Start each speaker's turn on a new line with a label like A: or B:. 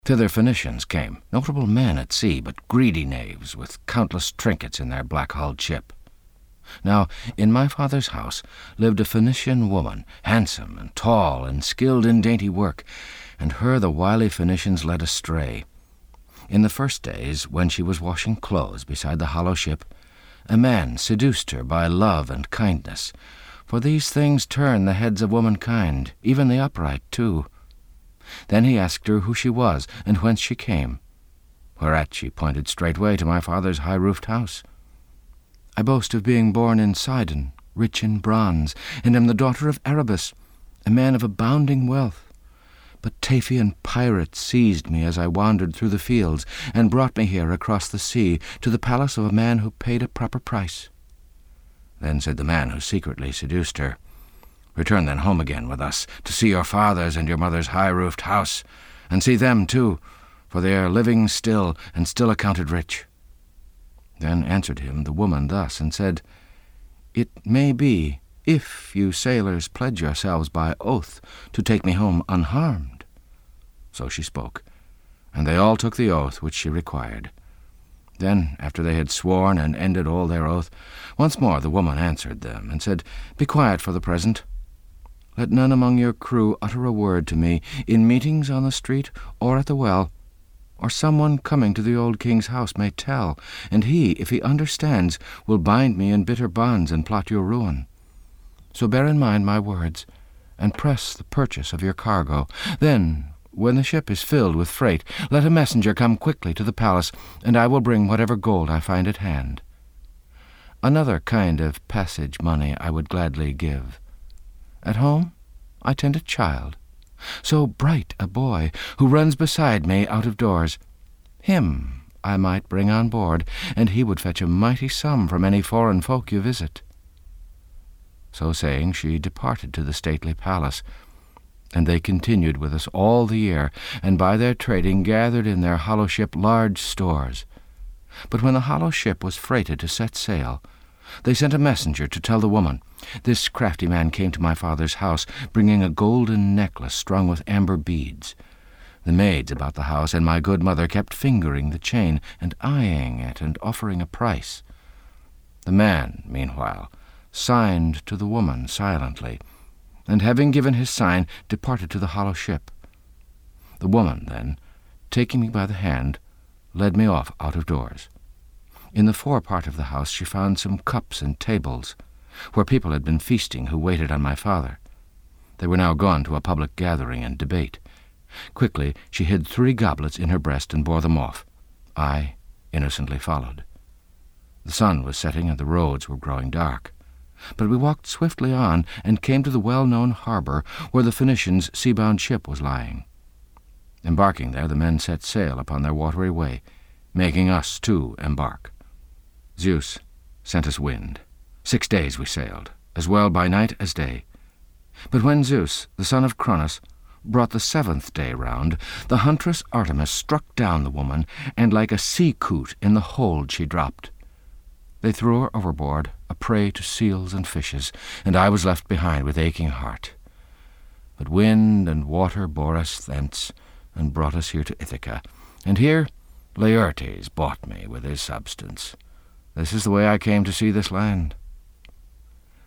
A: Thither Phoenicians came, notable men at sea, but greedy knaves with countless trinkets in their black-hulled ship. Now, in my father's house lived a Phoenician woman, handsome and tall and skilled in dainty work, and her the wily Phoenicians led astray. In the first days, when she was washing clothes beside the hollow ship, a man seduced her by love and kindness, for these things turn the heads of womankind, even the upright too. Then he asked her who she was and whence she came, whereat she pointed straightway to my father's high-roofed house. I boast of being born in Sidon, rich in bronze, and am the daughter of Erebus, a man of abounding wealth. But Taphian pirates seized me as I wandered through the fields, and brought me here across the sea to the palace of a man who paid a proper price. Then said the man who secretly seduced her, Return then home again with us, to see your father's and your mother's high-roofed house, and see them too, for they are living still, and still accounted rich. Then answered him the woman thus, and said, It may be, if you sailors pledge yourselves by oath to take me home unharmed. So she spoke, and they all took the oath which she required. Then, after they had sworn and ended all their oath, once more the woman answered them, and said, Be quiet for the present. Let none among your crew utter a word to me in meetings on the street or at the well, or someone coming to the old king's house may tell, and he, if he understands, will bind me in bitter bonds and plot your ruin. So bear in mind my words, and press the purchase of your cargo. Then, when the ship is filled with freight, let a messenger come quickly to the palace, and I will bring whatever gold I find at hand. Another kind of passage money I would gladly give. At home I tend a child, so bright a boy, who runs beside me out of doors. Him I might bring on board, and he would fetch a mighty sum from any foreign folk you visit. So saying, she departed to the stately palace, and they continued with us all the year, and by their trading gathered in their hollow ship large stores. But when the hollow ship was freighted to set sail, they sent a messenger to tell the woman, This crafty man came to my father's house, bringing a golden necklace strung with amber beads. The maids about the house and my good mother kept fingering the chain and eyeing it and offering a price. The man, meanwhile, signed to the woman silently, and having given his sign, departed to the hollow ship. The woman, then, taking me by the hand, led me off out of doors. In the fore part of the house she found some cups and tables, where people had been feasting who waited on my father. They were now gone to a public gathering and debate. Quickly she hid 3 goblets in her breast and bore them off. I innocently followed. The sun was setting and the roads were growing dark. But we walked swiftly on and came to the well-known harbor where the Phoenicians' sea-bound ship was lying. Embarking there, the men set sail upon their watery way, making us too embark. Zeus sent us wind. 6 days we sailed, as well by night as day. But when Zeus, the son of Cronus, brought the 7th day round, the huntress Artemis struck down the woman, and like a sea-coot in the hold she dropped. They threw her overboard, a prey to seals and fishes, and I was left behind with aching heart. But wind and water bore us thence, and brought us here to Ithaca, and here Laertes bought me with his substance. This is the way I came to see this land.